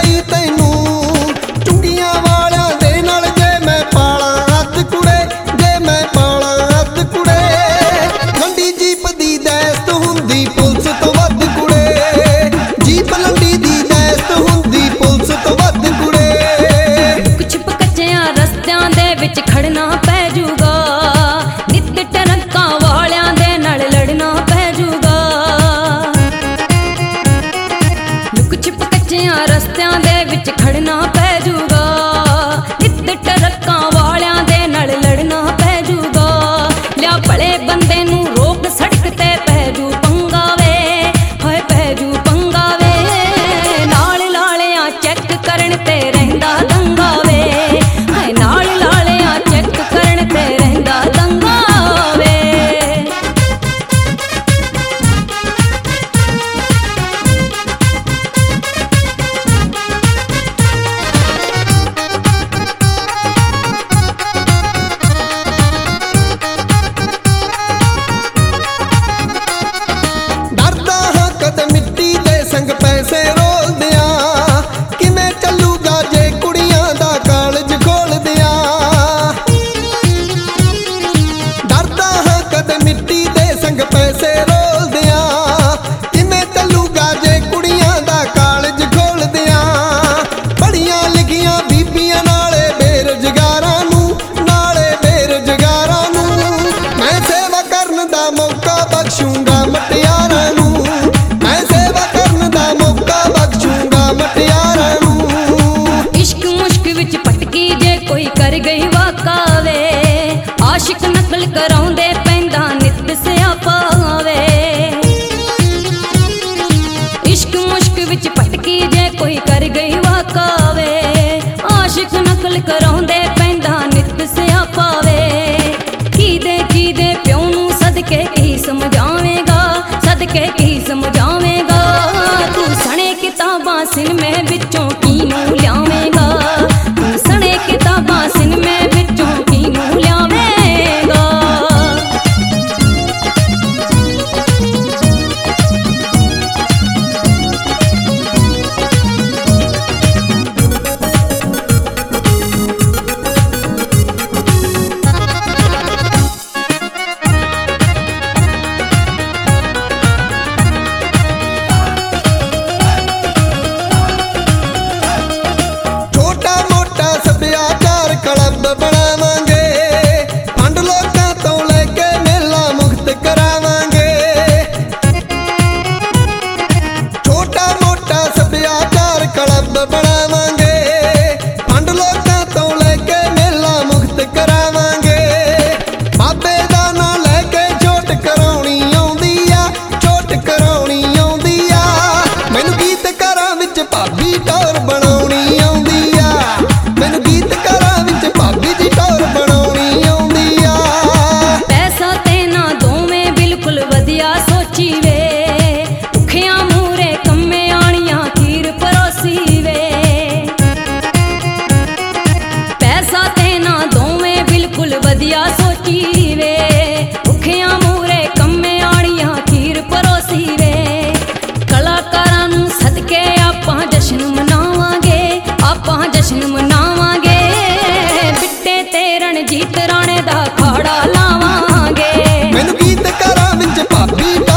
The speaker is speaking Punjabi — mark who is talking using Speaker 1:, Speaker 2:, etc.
Speaker 1: ਗਈ ਤੈਨੂੰ ਚੁੰਗੀਆਂ ਵਾਲਿਆਂ ਦੇ ਨਾਲ ਜੇ ਮੈਂ ਪਾਲਾਂ ਹੱਥ ਕੁੜੇ, ਜੇ ਮੈਂ ਪਾਲਾਂ ਹੱਥ ਕੁੜੇ। ਲੰਡੀ ਜੀਪ ਦੀ ਦੈਸਤ ਹੁੰਦੀ ਪੁਲਿਸ ਤੋਂ ਵੱਧ ਕੁੜੇ, ਜੀਪ ਲੰਡੀ ਦੀ ਦੈਸਤ ਹੁੰਦੀ ਪੁਲਿਸ ਤੋਂ ਵੱਧ ਕੁੜੇ।
Speaker 2: ਲੁਕ ਛਿਪ ਕੱਚਿਆਂ ਰਸਤਿਆਂ ਦੇ ਵਿੱਚ ਖੜਨਾ ਪੈ ਜੂਗਾ, ਨਿੱਤ ਟਰੱਕਾਂ ਵਾਲਿਆਂ ਦੇ ਨਾਲ ਲੜਨਾ ਪੈ ਜੂਗਾ। ਲੁਕ ਛਿਪ ਕੱਚਿਆਂ ਰਸਤਿਆਂ ਦੇ ਵਿੱਚ ਖੜਨਾ ਪੈ ਜੂਗਾ, ਨਿੱਤ ਟਰੱਕਾਂ ਵਾਲਿਆਂ ਦੇ ਨਾਲ ਲੜਨਾ ਪੈ ਜੂਗਾ। ਲਿਆ ਭਲੇ ਬੰਦੇ ਨੂੰ ਰੋਕ ਸੜਕ ਤੇ ਪੈ ਜੂ ਪੰਗਾ ਵੇ, ਹਾਏ ਪੈ ਜੂ ਪੰਗਾ ਵੇ। ਨਾਲ ਲਾਲਿਆਂ ਚੈੱਕ ਕਰਨ ਤੇ ਰਹਿੰਦਾ ਦੰਗਾ ਵੇ, ਹਾਏ ਨਾਲ ਲਾਲਿਆਂ ਚੈੱਕ ਕਰਨ ਤੇ ਰਹਿੰਦਾ ਦੰਗਾ ਵੇ।
Speaker 1: ਡਰਦਾ ਹਾਂ ਕਦੇ ਮਿੱਟੀ ਦੇ ਸੰਗ ਪੈਸੇ ਰੋਲਦਿਆਂ, ਕਿਵੇਂ ਚੱਲੂਗਾ ਜੇ ਕੁੜੀਆਂ ਦਾ ਕਾਲਜ ਖੋਲਦਿਆਂ। ਡਰਦਾ ਹਾਂ ਕਦੇ ਮਿੱਟੀ ਦੇ ਸੰਗ ਪੈਸੇ ਰੋਲਦਿਆਂ, ਕਿਵੇਂ ਚੱਲੂਗਾ ਜੇ ਕੁੜੀਆਂ ਦਾ ਕਾਲਜ ਖੋਲਦਿਆਂ। ਪੜ੍ਹੀਆਂ ਲਿਖੀਆਂ ਬੀਬੀਆਂ ਨਾਲੇ ਬੇਰੁਜ਼ਗਾਰਾਂ ਨੂੰ, ਨਾਲੇ ਬੇਰੁਜ਼ਗਾਰਾਂ ਨੂੰ। ਮੈਂ ਸੇਵਾ ਕਰਨ ਦਾ ਮੌਕਾ ਬਖਸ਼ੂੰਗਾ ਮਟਿਆਰਾਂ ਨੂੰ, ਮੈਂ ਸੇਵਾ ਕਰਨ ਦਾ ਮੌਕਾ ਬਖਸ਼ੂੰਗਾ ਮਟਿਆਰਾਂ ਨੂੰ।
Speaker 2: ਇਸ਼ਕ ਮੁਸ਼ਕ ਵਿੱਚ ਭਟਕੀ ਜੇ ਕੋਈ ਕਰ ਗਈ ਵਾਕਾ ਵੇ, ਆਸ਼ਿਕ ਨਕਲ ਕਰਾਉਂਦੇ ਪੈਂਦਾ ਨਿੱਤ ਸਿਆਪਾ ਵੇ। ਇਸ਼ਕ ਮੁਸ਼ਕ ਵਿੱਚ ਭਟਕੀ ਜੇ ਕੋਈ ਕਰ ਗਈ ਵਾਕਾ ਵੇ, ਆਸ਼ਿਕ ਨਕਲ ਕਰਾਉਂਦੇ ਪੈਂਦਾ ਨਿੱਤ ਸਿਆਪਾ ਵੇ। ਕਿਹਦੇ ਪਿਓ ਨੂੰ ਸਦਕੇ ਕੀ ਸਮਝਾਵੇਂਗਾ, ਸਦਕੇ ਕੀ ਸਮਝਾਵੇਂਗਾ। ਤੂੰ ਸਣੇ ਕਿਤਾਬਾਂ ਸਿਨਮੇ ਵਿੱਚੋਂ ਕਿਹਨੂੰ ਲਿਆਵੇਂਗਾ, ਤੂੰ ਸਣੇ ਕਿਤਾਬਾਂ ਸਿਨਮੇ ਵਿੱਚੋਂ ਕਿਹਨੂੰ ਲਿਆਵੇਂਗਾ।
Speaker 1: ਛੋਟਾ ਮੋਟਾ ਸੱਭਿਆਚਾਰ ਕਲੱਬ ਬਣਾਵਾਂਗੇ, ਫੰਡ ਲੋਕਾਂ ਤੋਂ ਲੈ ਕੇ ਮੇਲਾ ਮੁਕਤ ਕਰਾਵਾਂਗੇ। ਛੋਟਾ ਮੋਟਾ ਸੱਭਿਆਚਾਰ ਕਲੱਬ ਬਣਾਵਾਂਗੇ, ਫੰਡ ਲੋਕਾਂ ਤੋਂ ਲੈ ਕੇ ਮੇਲਾ ਮੁਕਤ ਕਰਾਵਾਂਗੇ। ਬਾਬੇ ਦਾ ਨਾਂ ਲੈ ਕੇ ਛੋਟ ਕਰਾਉਣੀ ਆਉਂਦੀ ਆ, ਛੋਟ ਕਰਾਉਣੀ ਆਉਂਦੀ ਆ। ਮੈਨੂੰ ਗੀਤਕਾਰਾਂ ਵਿੱਚ ਭਾਬੀ ਟੌਰ ਬਣਾਉਣੀ ਆਉਂਦੀ ਆ, ਮੈਨੂੰ ਗੀਤਕਾਰਾਂ ਵਿੱਚ ਭਾਬੀ ਦੀ ਟੌਰ ਬਣਾਉਣੀ ਆਉਂਦੀ ਆ।
Speaker 2: ਪੈਸਾ ਤੇ ਨਾ ਦੋਵੇਂ ਬਿਲਕੁਲ ਵਧੀਆ ਸੋਚੀ ਵੇ, ਭੁੱਖਿਆਂ ਮੂਹਰੇ ਕੰਮੇ ਆਣੀਆਂ ਖੀਰ ਪਰੋਸੀ ਵੇ। ਪੈਸਾ ਤੇ ਨਾ ਦੋਵੇਂ ਬਿਲਕੁਲ ਵਧੀਆ ਸੋਚੀ ਵੇ, ਭੁੱਖਿਆਂ ਮੂਹਰੇ ਕੰਮੇ ਆਣੀਆਂ ਖੀਰ ਪਰੋਸੀ ਵੇ। ਕਲਾਕਾਰਾਂ ਨੂੰ ਸਦਕੇ ਆਪਾਂ ਜਸ਼ਨ ਮਨਾਵਾਂਗੇ, ਆਪਾਂ ਜਸ਼ਨ ਮਨਾਵਾਂਗੇ। ਬਿੱਟੇ ਤੇ ਰਣਜੀਤ ਰਾਣੇ ਦਾ ਖਾੜਾ ਲਾਵਾਂਗੇ।
Speaker 1: ਮੈਨੂੰ ਗੀਤਕਾਰਾਂ ਵਿੱਚ ਭਾਬੀ